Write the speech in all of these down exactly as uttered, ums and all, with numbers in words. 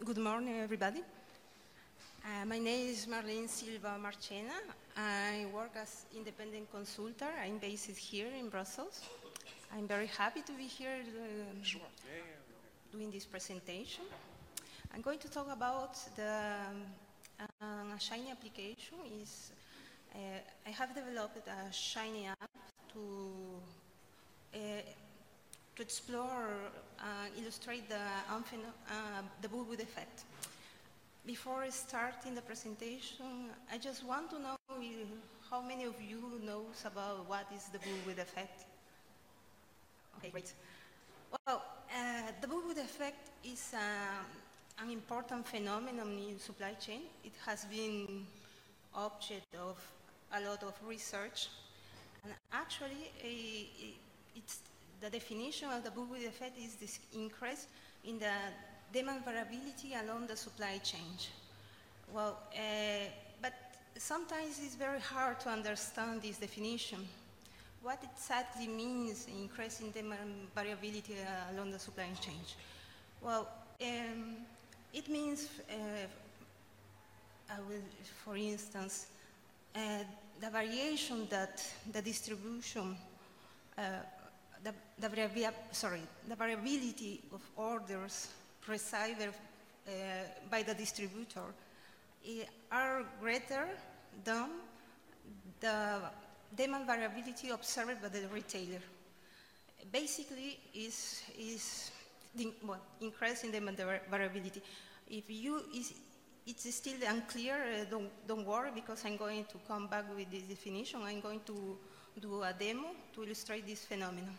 good morning, everybody. Uh, my name is Marlene Silva Marchena. I work as independent consultant. I'm based here in Brussels. I'm very happy to be here uh, Sure. Yeah, yeah, yeah. doing this presentation. I'm going to talk about the um, a Shiny application. Is uh, I have developed a Shiny app to uh, to explore and uh, illustrate the, uh, the bullwhip effect. Before starting the presentation, I just want to know how many of you knows about what is the bullwhip effect. Okay, great. Well, uh, the bullwhip effect is uh, an important phenomenon in supply chain. It has been object of a lot of research, and actually, uh, it's the definition of the bullwhip effect is this increase in the demand variability along the supply chain. Well, uh, but sometimes it's very hard to understand this definition. What exactly means increasing demand variability uh, along the supply chain? Well, um, it means, uh, I will, for instance, uh, the variation that the distribution uh, The, the, variabi sorry, the variability of orders received uh, by the distributor uh, are greater than the demand variability observed by the retailer. Basically, is is the, well, increasing demand variability. If you is it's still unclear, uh, don't don't worry, because I'm going to come back with this definition. I'm going to do a demo to illustrate this phenomenon.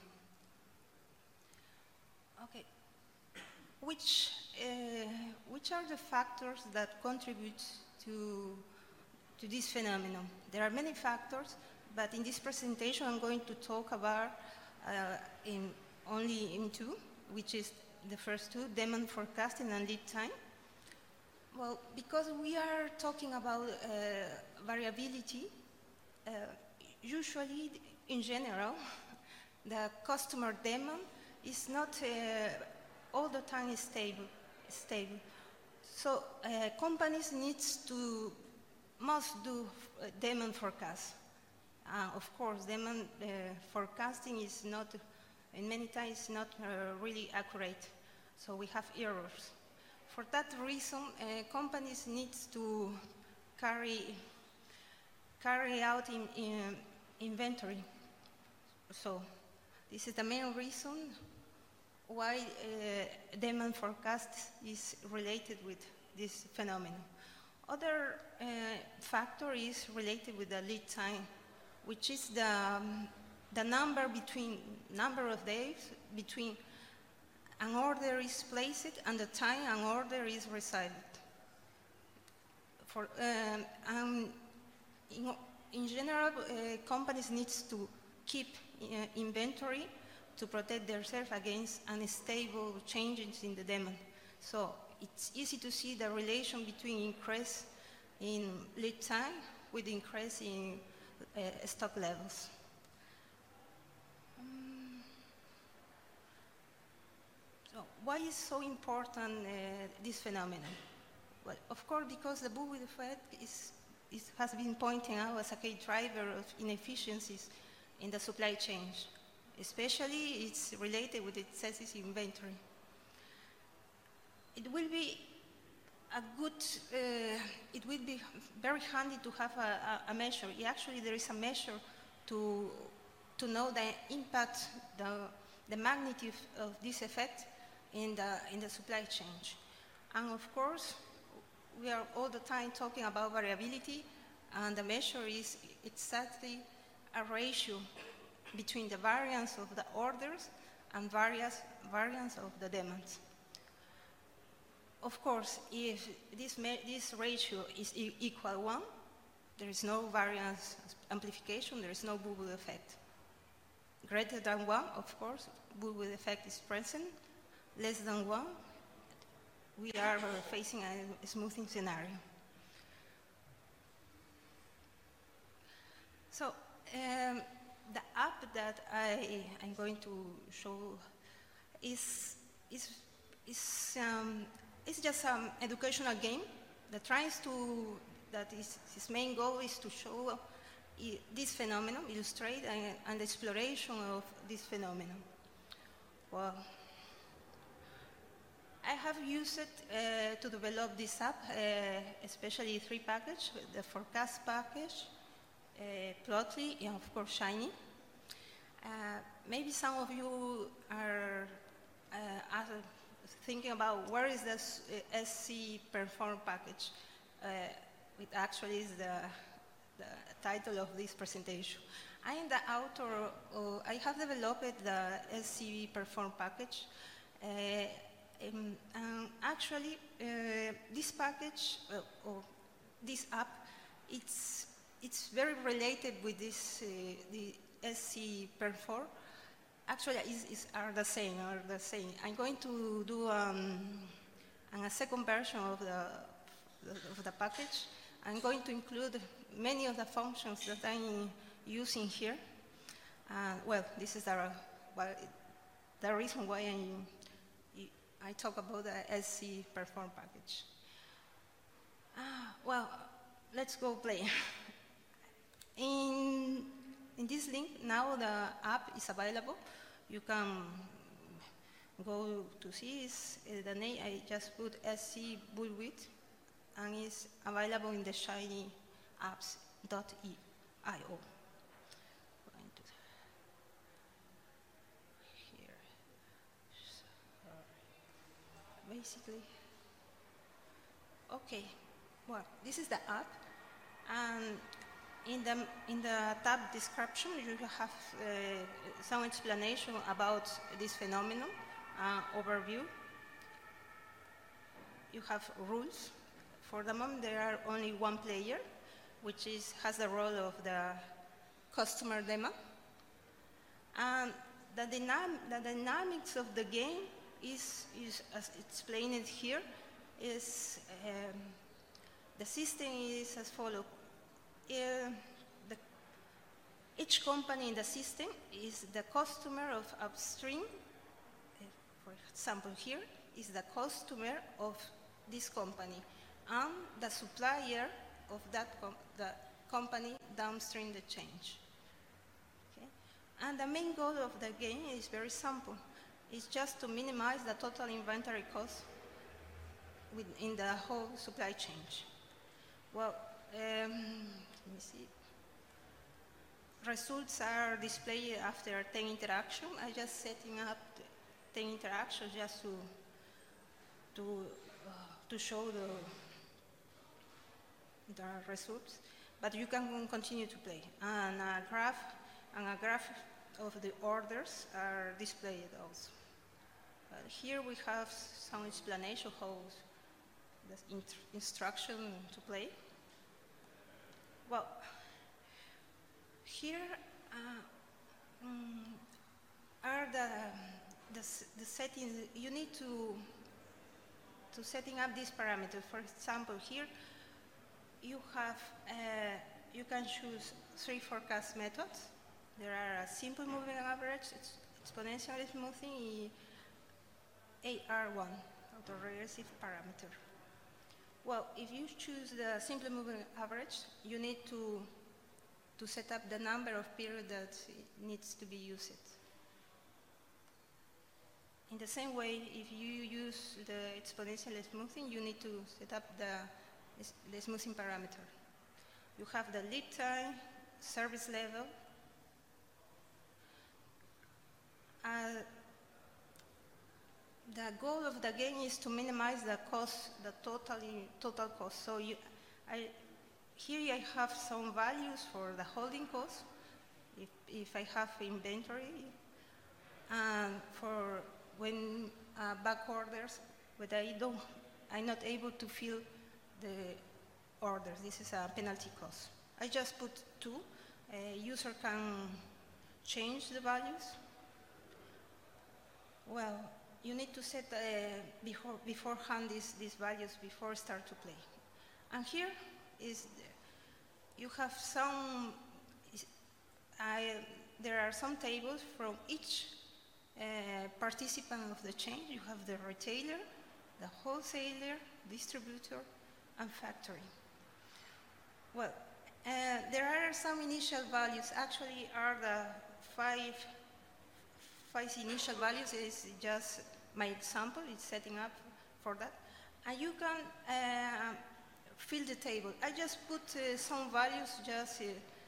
Okay, which, uh, which are the factors that contribute to, to this phenomenon? There are many factors, but in this presentation I'm going to talk about uh, in only in two, which is the first two, demand forecasting and lead time. Well, because we are talking about uh, variability, uh, usually in general, the customer demand is not uh, all the time stable. stable. So uh, companies needs to, must do uh, demand forecast. Uh, of course, demand uh, forecasting is not, in many times, not uh, really accurate. So we have errors. For that reason, uh, companies need to carry, carry out in, in inventory. So this is the main reason why uh, demand forecast is related with this phenomenon. Other uh, factor is related with the lead time, which is the, um, the number between, number of days between an order is placed and the time an order is received. For, um, um, in, in general, uh, companies need to keep uh, inventory to protect themselves against unstable changes in the demand. So it's easy to see the relation between increase in lead time with increase in uh, stock levels. Um, so why is so important uh, this phenomenon? Well, of course, because the bullwhip effect is, is, has been pointing out as a key driver of inefficiencies in the supply chain. Especially, it's related with excessive inventory. It will be a good, uh, it will be very handy to have a, a, a measure. Actually, there is a measure to, to know the impact, the, the magnitude of this effect in the, in the supply chain. And of course, we are all the time talking about variability, and the measure is exactly a ratio between the variance of the orders and various variance of the demands. Of course, if this, this ratio is e equal one, there is no variance amplification, there is no bullwhip effect. Greater than one, of course, bullwhip effect is present. Less than one, we are facing a smoothing scenario. So, um, the app that I am going to show is, is, is um, it's just an educational game that tries to, that is, his main goal is to show uh, this phenomenon, illustrate and, and exploration of this phenomenon. Well, I have used it uh, to develop this app, uh, especially three packages, the forecast package, uh, Plotly, and of course Shiny. Uh, maybe some of you are uh, thinking about where is this uh, S C Perform package, uh, which actually is the, the title of this presentation. I am the author, uh, I have developed the S C Perform package. Uh, um, and actually, uh, this package, uh, or this app, it's, it's very related with this, uh, the S C Perform. Actually, is, is, are the same, are the same. I'm going to do um, a second version of the, of the package. I'm going to include many of the functions that I'm using here. Uh, well, this is the, well, the reason why I'm, I talk about the S C Perform package. Ah, well, let's go play. in, in this link, now the app is available. You can go to see uh, the name. I just put S C Bullwhip, and it's available in the shiny apps dot i o. Here. So, basically, okay. Well, this is the app, and in the in the tab description, you have uh, some explanation about this phenomenon, uh, overview. You have rules. For the moment, there are only one player, which is, has the role of the customer demo. And the, dynam the dynamics of the game is, is as explained here, is um, the system is as follows. Uh, the, each company in the system is the customer of upstream. Uh, for example, here is the customer of this company, and the supplier of that com the company downstream the change. Okay? And the main goal of the game is very simple. It's just to minimize the total inventory cost within the whole supply chain. Well, um, let me see. Results are displayed after ten interactions. I just setting up ten interactions just to to uh, to show the the results, but you can continue to play. And a graph and a graph of the orders are displayed also. Uh, here we have some explanation how the int instruction to play. Well, here uh, um, are the, the the settings you need to to setting up these parameters. For example, here you have uh, you can choose three forecast methods. There are a simple moving average, it's exponential smoothing, A R one, autoregressive parameter. Well, if you choose the simple moving average, you need to to set up the number of periods that it needs to be used. In the same way, if you use the exponential smoothing, you need to set up the, the smoothing parameter. You have the lead time, service level. Uh, the goal of the game is to minimize the cost, the total, total cost. So you, I, here I have some values for the holding cost, if, if I have inventory, and for when uh, back orders, but I don't, I'm not able to fill the orders. This is a penalty cost. I just put two. A user can change the values. Well, you need to set uh, before, beforehand these, these values before start to play. And here is, the, you have some, I, there are some tables from each Uh, participant of the chain. You have the retailer, the wholesaler, distributor, and factory. Well, uh, there are some initial values. Actually, are the five, five initial values. Is just my example. It's setting up for that. And you can uh, fill the table. I just put uh, some values just uh,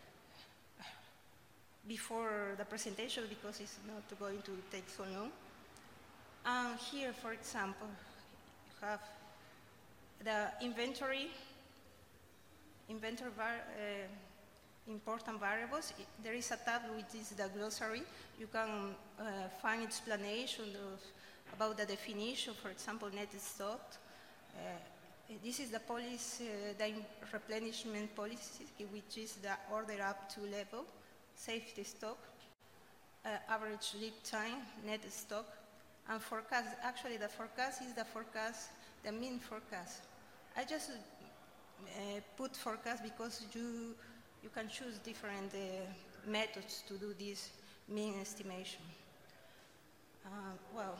before the presentation because it's not going to take so long. And here, for example, you have the inventory, inventory var uh, important variables. There is a tab which is the glossary. You can uh, find explanation of, about the definition, for example, net stock. Uh, this is the policy, uh, the replenishment policy, which is the order up to level, safety stock, uh, average lead time, net stock, and forecast. Actually, the forecast is the forecast, the mean forecast. I just uh, put forecast because you, you can choose different uh, methods to do this mean estimation. Uh, well,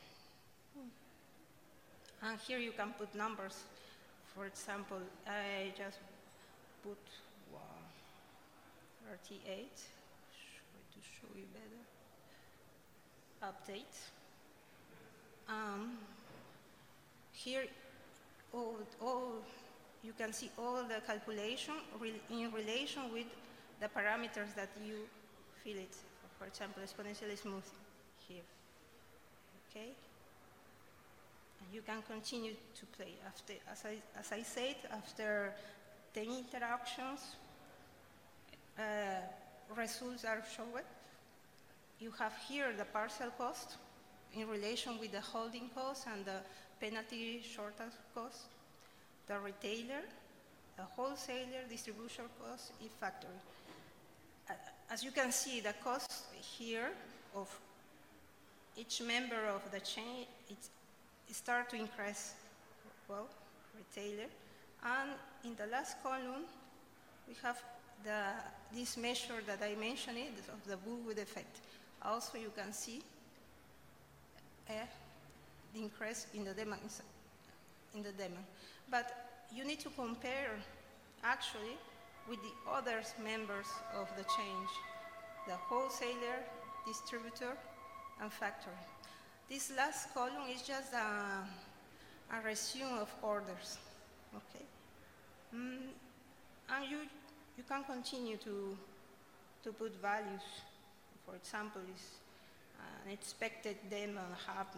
and here you can put numbers. For example, I just put wow, thirty-eight, try to show you better. Update. Um, here, all, all, you can see all the calculation re in relation with the parameters that you fill it. For example, exponentially smooth here. Okay? And you can continue to play. After, as I, as I said, after ten interactions, uh, results are shown. You have here the partial cost in relation with the holding cost and the penalty shortage cost, the retailer, the wholesaler, distribution cost, and factory. Uh, as you can see, the cost here of each member of the chain, it, it starts to increase, well, retailer. And in the last column, we have the, this measure that I mentioned, it, of the bullwhip effect. Also, you can see uh, the increase in the demand, in the demand. But you need to compare, actually, with the other members of the chain, the wholesaler, distributor, and factory. This last column is just a, a resume of orders, okay? Mm, and you, you can continue to, to put values. For example, is an expected demand happen.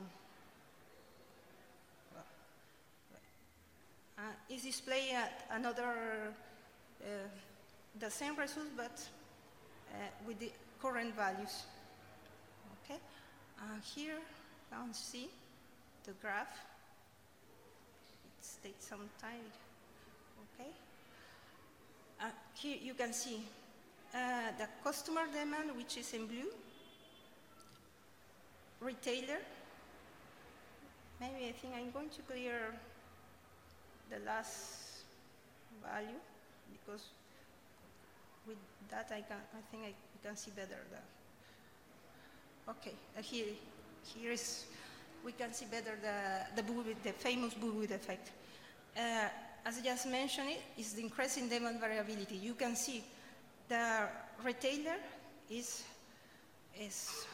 Well, uh, is display uh, another, uh, the same result, but uh, with the current values. Okay, uh, here you can see the graph. It takes some time. Okay, uh, here you can see Uh, the customer demand, which is in blue, retailer. Maybe I think I'm going to clear the last value because with that I can I think I you can see better the. Okay, uh, here here is we can see better the the bullwhip, the famous bullwhip effect. Uh, as I just mentioned, it is the increase in demand variability. You can see. The retailer is, is,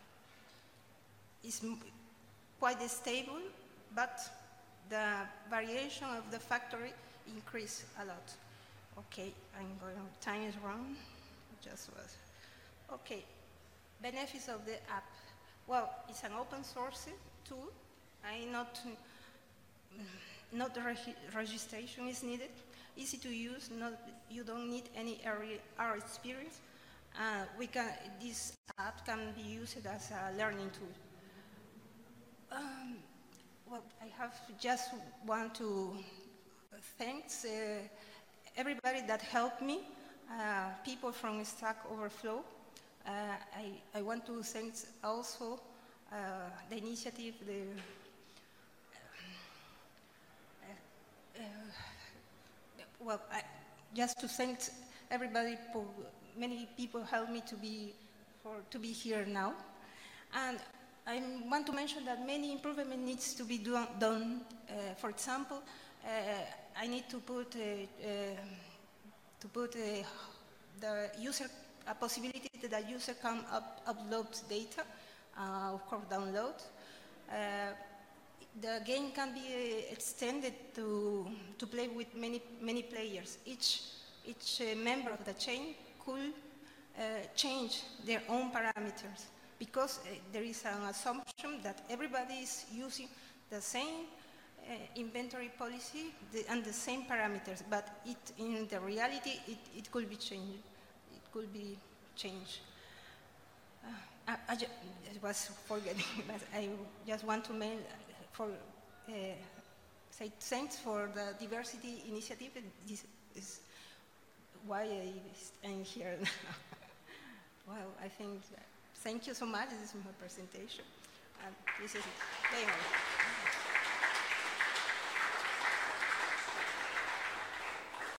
is quite stable, but the variation of the factory increase a lot. Okay, I'm going, time is wrong, just was. Okay, benefits of the app. Well, it's an open source tool. I not, not the reg registration is needed. Easy to use, not, you don't need any R experience. Uh, we can, this app can be used as a learning tool. Um, well, I have just want to thank uh, everybody that helped me, uh, people from Stack Overflow. Uh, I, I want to thank also uh, the initiative, the uh, uh, well, I, just to thank everybody, for, many people helped me to be, for, to be here now. And I want to mention that many improvement needs to be do done. Uh, for example, uh, I need to put uh, uh, to put uh, the user a possibility that the user can up, upload data, uh, of course download. Uh, the game can be uh, extended to to play with many many players. Each each uh, member of the chain could uh, change their own parameters, because uh, there is an assumption that everybody is using the same uh, inventory policy the, and the same parameters, but it, in the reality, it, it could be changed. It could be changed. Uh, I, I, ju I was forgetting, but I just want to mail for, uh, say thanks for the diversity initiative. This is why I am here now. Well, I think, thank you so much. This is my presentation. And this is it. Very much.